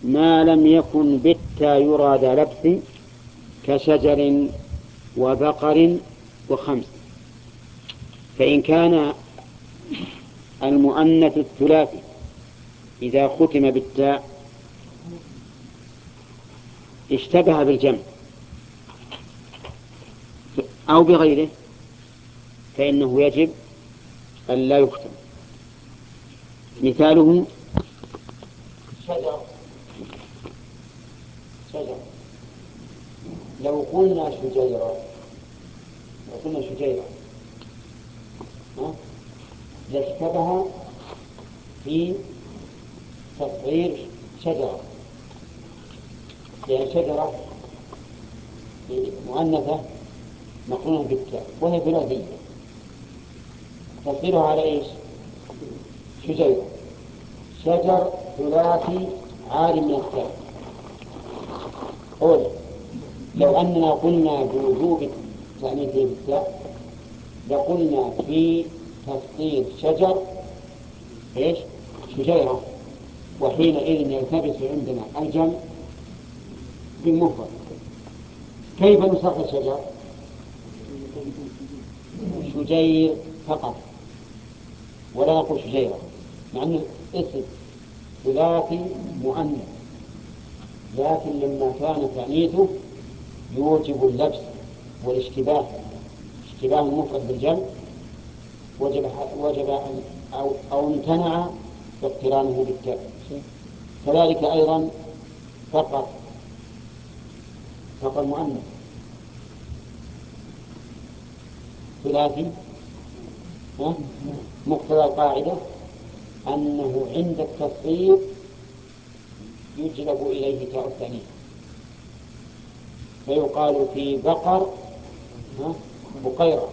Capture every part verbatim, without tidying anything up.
ما لم يكن بالتا يراد لبس كشجر وبقر وخمس. فإن كان المؤنث الثلاثي إذا ختم بالتاء اشتبه بالجمع أو بغيره فإنه يجب أن لا يختم. مثاله شجر شجر لو قلنا شجيرة لو قلنا شجيرة لاشتبه في تصغير شجرة، لأن شجرة مؤنثة مقرونة بالتاء وهي ثلاثية، تصغيرها على إيش؟ شجيرة. شجر ثلاثي عار من التاء. قول لو أننا قلنا بوجوب التأنيث بالتاء لقلنا في تصغير شجر إيش؟ شجيرة، وحينئذ يلتبس عندنا الجمع بالمفرد. كيف نصغر شجر؟ شجير فقط ولا نقول شجيرة، مع أنه اسم ثلاثي مؤنث، لكن لما كان تأنيثه يوجب اللبس والاشتباه، اشتباه المفرد بالجمع، وجب وجب أن أو, أو امتنع اقترانه بالتاء. كذلك أيضا فقط فقط مؤنث ثلاثي مقتضى القاعدة أنه عند التصغير يجلب إليه تاء التأنيث، فيقال في بقر بقيرة.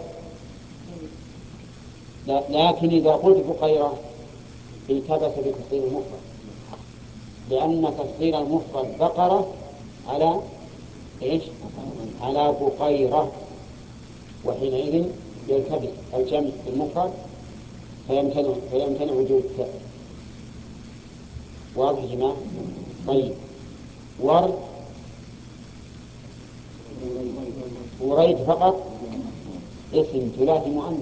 لكن إذا قلت بقيرة التبس بتصغير المفرد، لأن تصغير المفرد بقرة على إيش؟ على بقيرة، وحينئذ يلتبس الجمع بالمفرد فيمتنع فيمتنع وجود التاء. واضح يا جماعة؟ طيب ورد وريد فقط اسم ثلاثي مؤنث،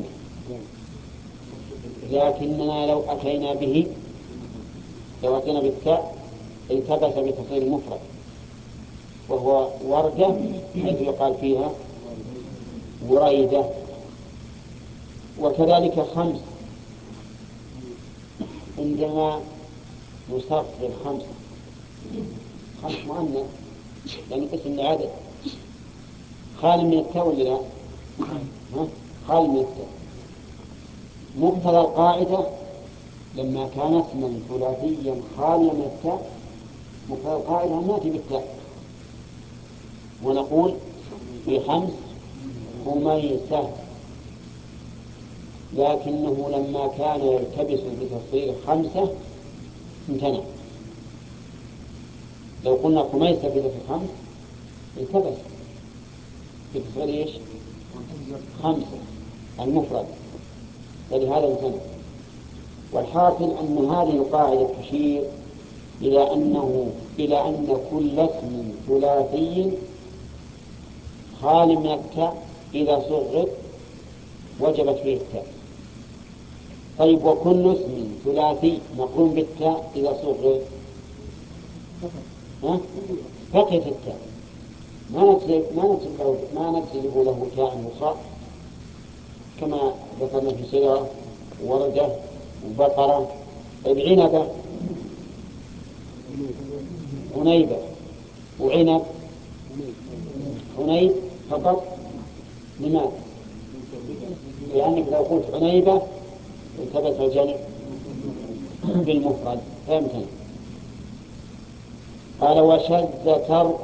لكننا لو أتينا به لو أتينا بالتاء التبس بتصغير المفرد، وهو وردة حيث يقال فيها وريدة. وكذلك خمس، عندما نصغر خمس خمس مؤنث يعني اسم العدد خال من التاء ولا لا؟ خال من التاء. مقتضى القاعدة لما كان اسما ثلاثيا خاليا من التاء مقتضى القاعدة نأتي بالتاء ونقول في خمس خميسة، لكنه لما كان يلتبس بتصغير خمسة امتنع. لو قلنا خميسة في تصغير خمس التبس في تصغير ايش؟ خمسة المفرد، فلهذا امتنع. والحاصل أن هذه القاعدة تشير إلى أنه إلى أن كل اسم ثلاثي خال من التاء إذا صغر وجبت فيه التاء. طيب وكل اسم ثلاثي مقرون بالتاء إذا صغر بقيت التاء، ما نجلب ما نجلب له ما نجلب له تاء أخرى كما ذكرنا في شجرة وردة وبقرة. العنبة عنيبة وعنب عنيب فقط. لماذا؟ لأنك لو قلت عنيبة التبس الجمع بالمفرد فيمتنع. قال وشذ ترك